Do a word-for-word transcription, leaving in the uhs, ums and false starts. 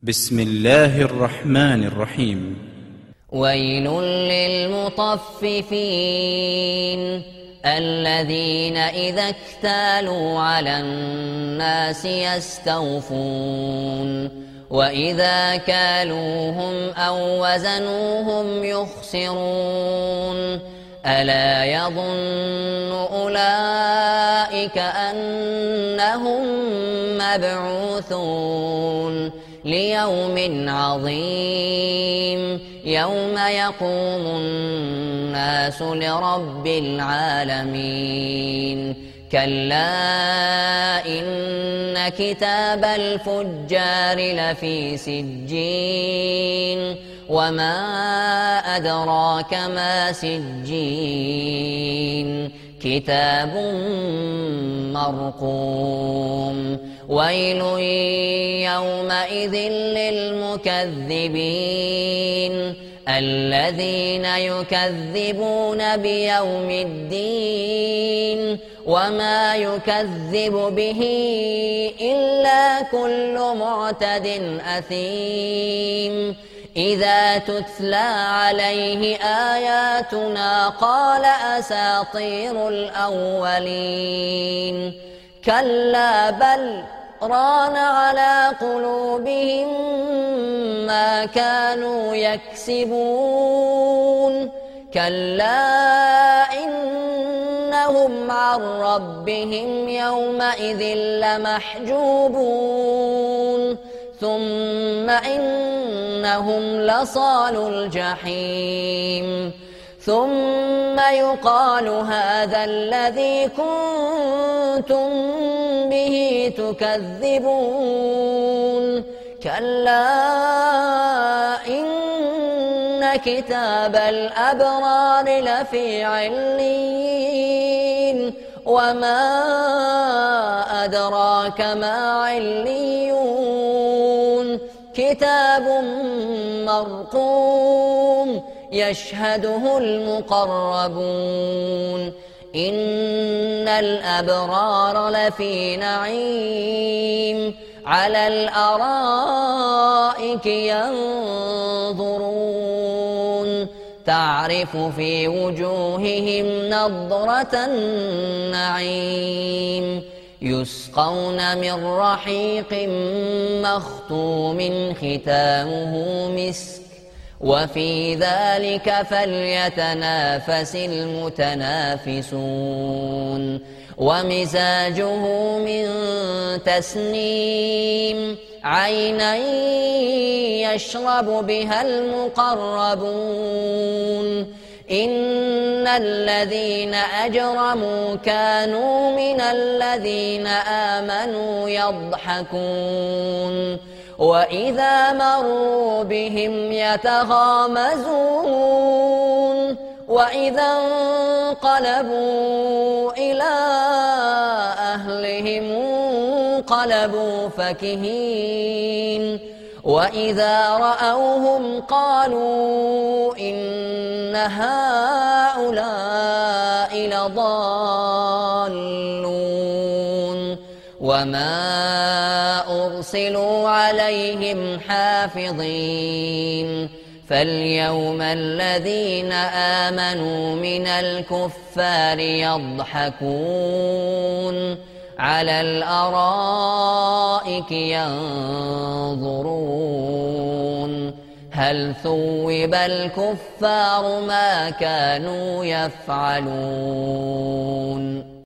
بسم الله الرحمن الرحيم. ويل للمطففين الذين إذا اكتالوا على الناس يستوفون وإذا كالوهم أو وزنوهم يخسرون ألا يظن أولئك أنهم مبعوثون ليوم عظيم يوم يقوم الناس لرب العالمين كلا إن كتاب الفجار لفي سجين وما أدراك ما سجين كتاب مرقوم ويل يومئذ للمكذبين الذين يكذبون بيوم الدين وما يكذب به إلا كل معتد أثيم إذا تتلى عليه آياتنا قال أساطير الأولين كلا بل ران على قلوبهم ما كانوا يكسبون كلا إنهم عن ربهم يومئذ لمحجوبون ثم إنهم لصالو الجحيم ثم يقال هذا الذي كنتم به تكذبون كلا إن كتاب الأبرار لفي عليين وما أدراك ما عليون كتاب مرقوم يشهده المقربون إن الأبرار لفي نعيم على الأرائك ينظرون تعرف في وجوههم نضرة النعيم يسقون من رحيق مختوم ختامه مسك وفي ذلك فليتنافس المتنافسون ومزاجه من تسنيم عينا يشرب بها المقربون إن الذين أجرموا كانوا من الذين آمنوا يضحكون وإذا مروا بهم يتغامزون وإذا انقلبوا إلى أهلهم انقلبوا فكهين وإذا رأوهم قالوا إن هؤلاء لضالون وما أرسلوا عليهم حافظين فاليوم الذين آمنوا من الكفار يضحكون على الأرائك ينظرون هل ثوب الكفار ما كانوا يفعلون